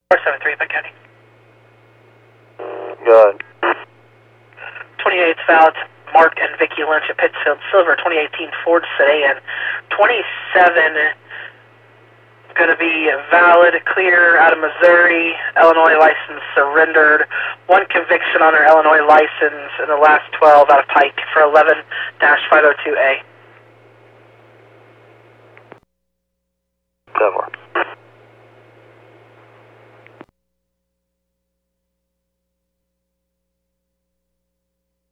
473, Buck County. Good. 28's valid. Mark and Vicki Lynch at Pittsfield Silver, 2018 Ford Sedan. 27 going to be valid, clear, out of Missouri, Illinois license surrendered. One conviction on her Illinois license in the last 12 out of Pike for 11-502A.